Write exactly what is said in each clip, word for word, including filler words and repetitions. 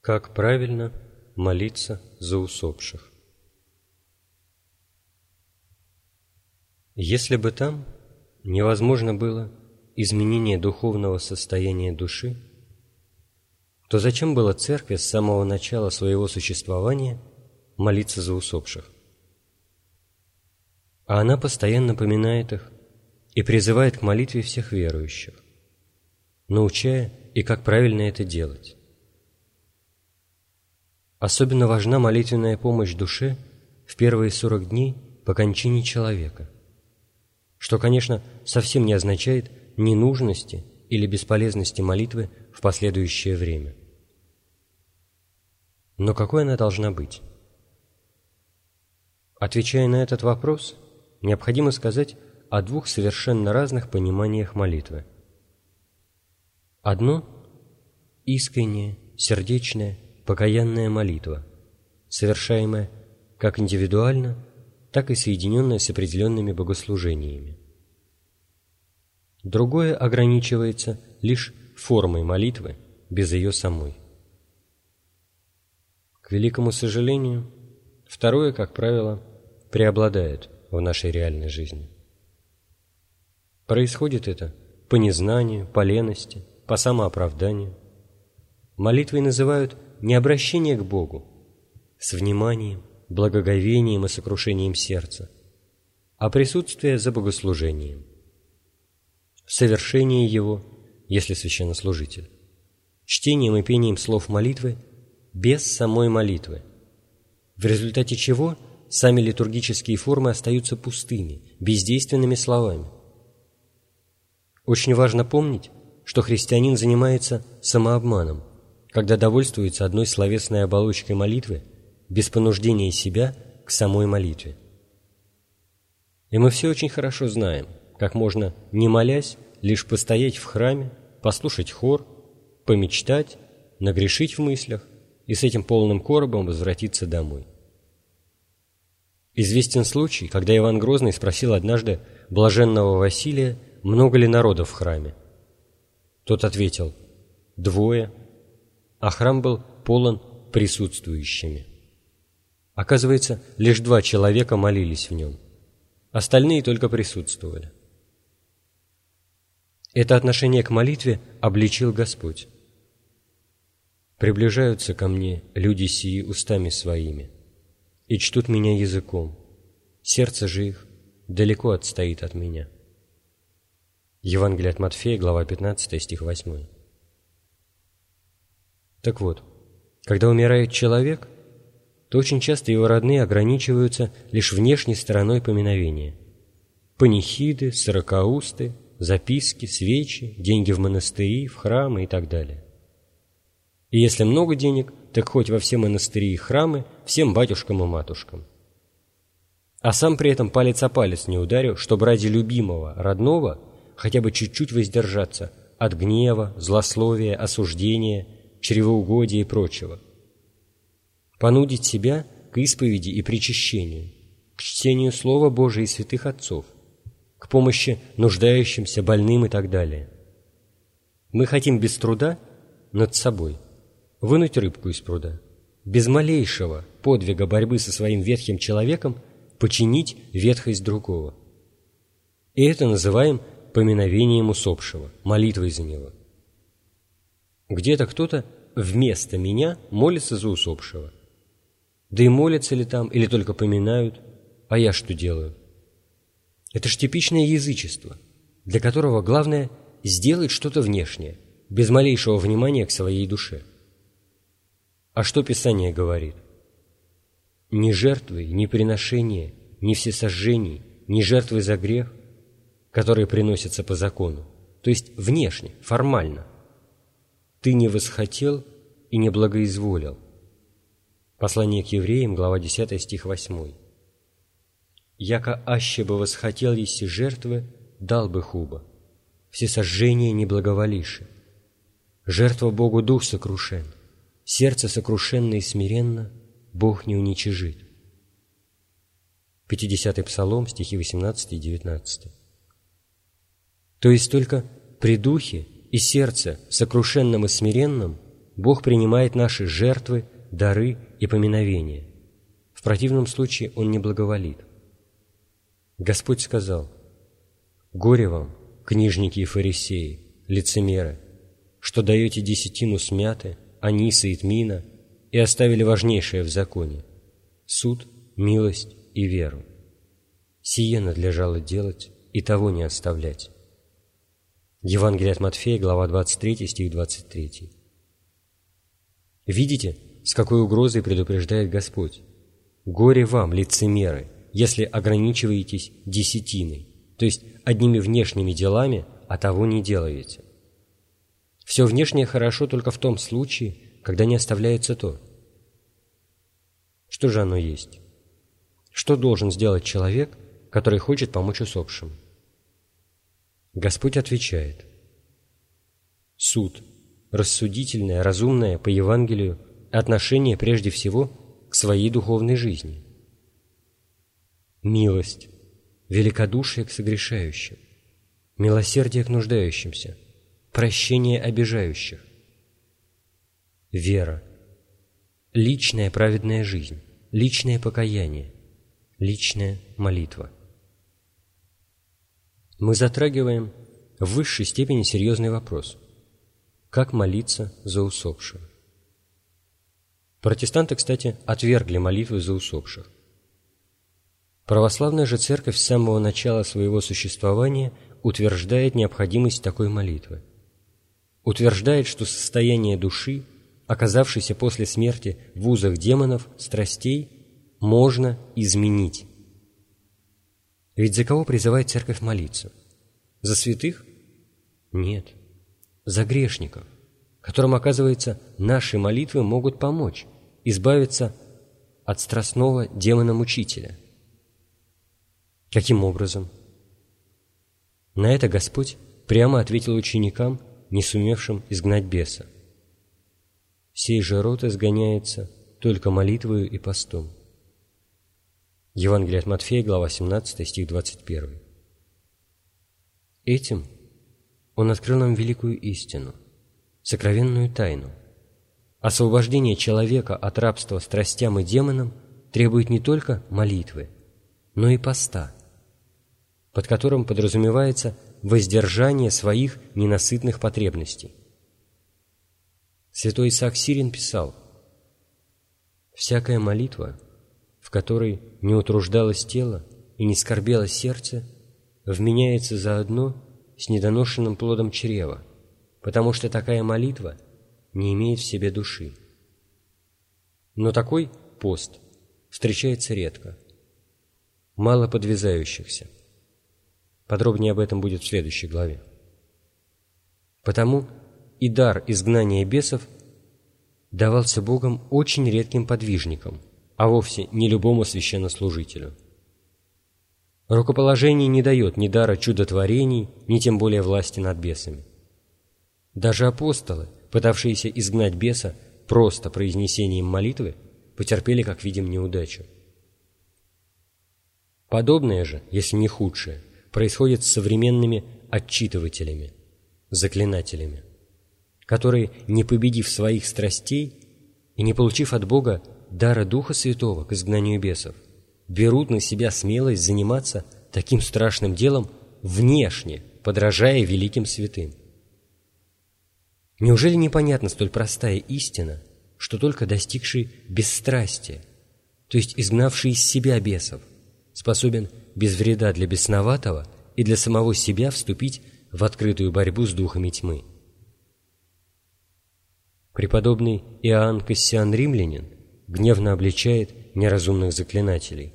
Как правильно молиться за усопших? Если бы там невозможно было изменение духовного состояния души, то зачем было церкви с самого начала своего существования молиться за усопших? А она постоянно поминает их и призывает к молитве всех верующих, научая и как правильно это делать. Особенно важна молитвенная помощь душе в первые сорок дней по кончине человека, что, конечно, совсем не означает ненужности или бесполезности молитвы в последующее время. Но какой она должна быть? Отвечая на этот вопрос, необходимо сказать о двух совершенно разных пониманиях молитвы. Одно – искренняя, сердечная, покаянная молитва, совершаемая как индивидуально, так и соединенная с определенными богослужениями. Другое ограничивается лишь формой молитвы, без ее самой. К великому сожалению, второе, как правило, преобладает в нашей реальной жизни. Происходит это по незнанию, по лености, по самооправданию. Молитвой называют не обращение к Богу с вниманием, благоговением и сокрушением сердца, а присутствие за богослужением, совершение его, если священнослужитель, чтением и пением слов молитвы без самой молитвы, в результате чего сами литургические формы остаются пустыми, бездейственными словами. Очень важно помнить, что христианин занимается самообманом, когда довольствуется одной словесной оболочкой молитвы без понуждения себя к самой молитве. И мы все очень хорошо знаем, как можно, не молясь, лишь постоять в храме, послушать хор, помечтать, нагрешить в мыслях и с этим полным коробом возвратиться домой. Известен случай, когда Иван Грозный спросил однажды блаженного Василия, много ли народа в храме. Тот ответил: «Двое», а храм был полон присутствующими. Оказывается, лишь два человека молились в нем, остальные только присутствовали. Это отношение к молитве обличил Господь. «Приближаются ко мне люди сии устами своими и чтут меня языком, сердце же их далеко отстоит от меня». Евангелие от Матфея, глава пятнадцатая, стих восьмой. Так вот, когда умирает человек, то очень часто его родные ограничиваются лишь внешней стороной поминовения. Панихиды, сорокаусты, записки, свечи, деньги в монастыри, в храмы и так далее. И если много денег, так хоть во все монастыри и храмы, всем батюшкам и матушкам. А сам при этом палец о палец не ударю, чтобы ради любимого, родного, хотя бы чуть-чуть воздержаться от гнева, злословия, осуждения, чревоугодия и прочего. Понудить себя к исповеди и причащению, к чтению Слова Божия и святых отцов, к помощи нуждающимся, больным и так далее. Мы хотим без труда над собой вынуть рыбку из пруда, без малейшего подвига борьбы со своим ветхим человеком починить ветхость другого. И это называем поминовением усопшего, молитвой за него. Где-то кто-то вместо меня молится за усопшего. Да и молятся ли там, или только поминают, а я что делаю? Это ж типичное язычество, для которого главное сделать что-то внешнее, без малейшего внимания к своей душе. А что Писание говорит? Ни жертвы, ни приношения, ни всесожжений, ни жертвы за грех, которые приносятся по закону, то есть внешне, формально, ты не восхотел и не благоизволил. Послание к евреям, глава десятая, стих восьмой. «Яко аще бы восхотел еси жертвы, дал бы хуба, всесожжение не благоволиши. Жертва Богу дух сокрушен, сердце сокрушенно и смиренно Бог не уничижит». пятидесятый Псалом, стихи восемнадцатый и девятнадцатый. То есть только при духе и сердце сокрушенном и смиренном Бог принимает наши жертвы, дары и поминовения. В противном случае Он не благоволит. Господь сказал: «Горе вам, книжники и фарисеи, лицемеры, что даете десятину смяты, аниса и тмина и оставили важнейшее в законе – суд, милость и веру. Сие надлежало делать и того не оставлять». Евангелие от Матфея, глава двадцать три, стих двадцать три. Видите, с какой угрозой предупреждает Господь? «Горе вам, лицемеры, если ограничиваетесь десятиной, то есть одними внешними делами, а того не делаете». Все внешнее хорошо только в том случае, когда не оставляется то. Что же оно есть? Что должен сделать человек, который хочет помочь усопшим? Господь отвечает: суд, рассудительное, разумное по Евангелию отношение прежде всего к своей духовной жизни. Милость, великодушие к согрешающим, милосердие к нуждающимся, прощение обижающих. Вера, личная праведная жизнь, личное покаяние, личная молитва. Мы затрагиваем в высшей степени серьезный вопрос: как молиться за усопших? Протестанты, кстати, отвергли молитвы за усопших. Православная же церковь с самого начала своего существования утверждает необходимость такой молитвы. Утверждает, что состояние души, оказавшейся после смерти в узах демонов, страстей, можно изменить. Ведь за кого призывает церковь молиться? За святых? Нет. За грешников, которым, оказывается, наши молитвы могут помочь избавиться от страстного демона-мучителя. Каким образом? На это Господь прямо ответил ученикам, не сумевшим изгнать беса: «Сей же род изгоняется только молитвою и постом». Евангелие от Матфея, глава семнадцать, стих двадцать один. Этим Он открыл нам великую истину, сокровенную тайну. Освобождение человека от рабства страстям и демонам требует не только молитвы, но и поста, под которым подразумевается воздержание своих ненасытных потребностей. Святой Исаак Сирин писал: «Всякая молитва, в которой не утруждалось тело и не скорбело сердце, вменяется заодно с недоношенным плодом чрева, потому что такая молитва не имеет в себе души». Но такой пост встречается редко, мало подвязающихся. Подробнее об этом будет в следующей главе. Потому и дар изгнания бесов давался Богом очень редким подвижникам, а вовсе не любому священнослужителю. Рукоположение не дает ни дара чудотворений, ни тем более власти над бесами. Даже апостолы, пытавшиеся изгнать беса просто произнесением молитвы, потерпели, как видим, неудачу. Подобное же, если не худшее, происходит с современными отчитывателями, заклинателями, которые, не победив своих страстей и не получив от Бога дара Духа Святого к изгнанию бесов, берут на себя смелость заниматься таким страшным делом внешне, подражая великим святым. Неужели непонятна столь простая истина, что только достигший бесстрастия, то есть изгнавший из себя бесов, способен без вреда для бесноватого и для самого себя вступить в открытую борьбу с духами тьмы? Преподобный Иоанн Кассиан Римлянин гневно обличает неразумных заклинателей: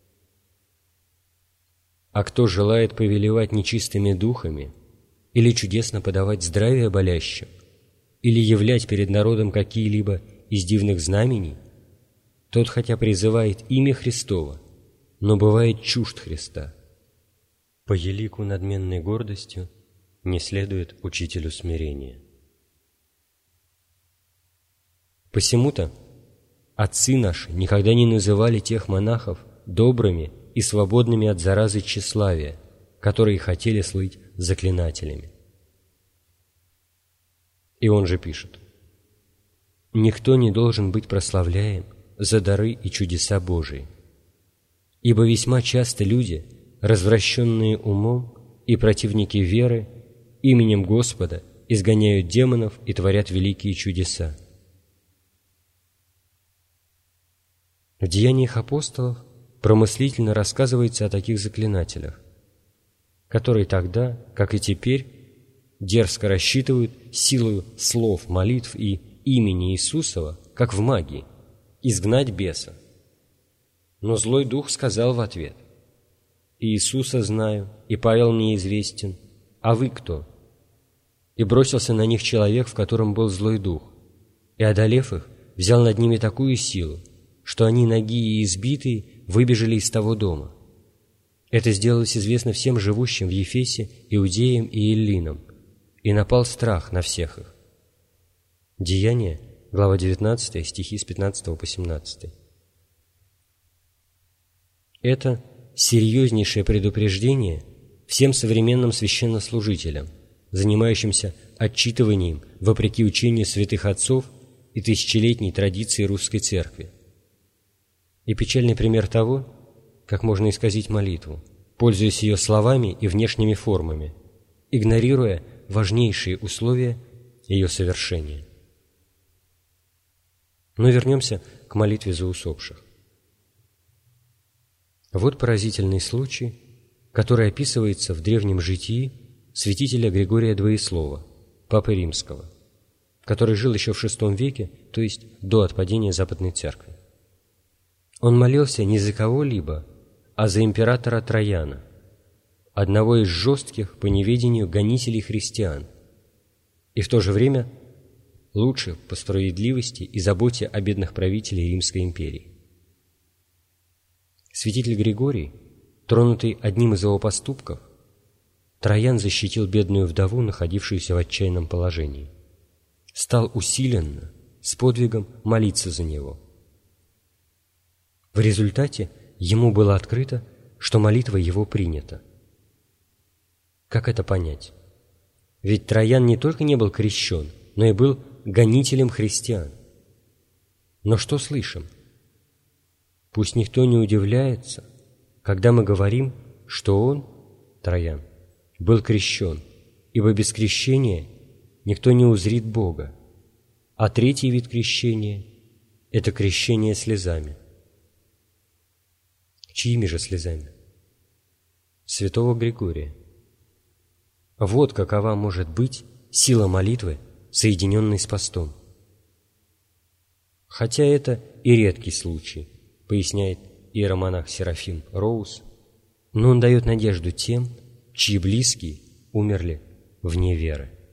«А кто желает повелевать нечистыми духами или чудесно подавать здравие болящим, или являть перед народом какие-либо из дивных знамений, тот хотя призывает имя Христово, но бывает чужд Христа. По елику надменной гордостью не следует учителю смирения». Посему-то отцы наши никогда не называли тех монахов добрыми и свободными от заразы тщеславия, которые хотели слыть заклинателями. И он же пишет: никто не должен быть прославляем за дары и чудеса Божии, ибо весьма часто люди, развращенные умом и противники веры, именем Господа изгоняют демонов и творят великие чудеса. В Деяниях апостолов промыслительно рассказывается о таких заклинателях, которые тогда, как и теперь, дерзко рассчитывают силою слов, молитв и имени Иисусова, как в магии, изгнать беса. Но злой дух сказал в ответ: «Иисуса знаю, и Павел мне известен, а вы кто?» И бросился на них человек, в котором был злой дух, и, одолев их, взял над ними такую силу, что они, нагие и избитые, выбежали из того дома. Это сделалось известно всем живущим в Ефесе, иудеям и эллинам, и напал страх на всех их. Деяния, глава девятнадцатая, стихи с пятнадцатого по семнадцатый. Это серьезнейшее предупреждение всем современным священнослужителям, занимающимся отчитыванием вопреки учению святых отцов и тысячелетней традиции русской церкви. И печальный пример того, как можно исказить молитву, пользуясь ее словами и внешними формами, игнорируя важнейшие условия ее совершения. Но вернемся к молитве за усопших. Вот поразительный случай, который описывается в древнем житии святителя Григория Двоеслова, папы Римского, который жил еще в шестом веке, то есть до отпадения Западной Церкви. Он молился не за кого-либо, а за императора Траяна, одного из жестких по неведению гонителей христиан, и в то же время лучших по справедливости и заботе о бедных правителях Римской империи. Святитель Григорий, тронутый одним из его поступков, Траян защитил бедную вдову, находившуюся в отчаянном положении, стал усиленно, с подвигом молиться за него. В результате ему было открыто, что молитва его принята. Как это понять? Ведь Траян не только не был крещен, но и был гонителем христиан. Но что слышим? Пусть никто не удивляется, когда мы говорим, что он, Траян, был крещен, ибо без крещения никто не узрит Бога. А третий вид крещения – это крещение слезами. Чьими же слезами? Святого Григория. Вот какова может быть сила молитвы, соединенной с постом. Хотя это и редкий случай, поясняет иеромонах Серафим Роуз, но он дает надежду тем, чьи близкие умерли вне веры.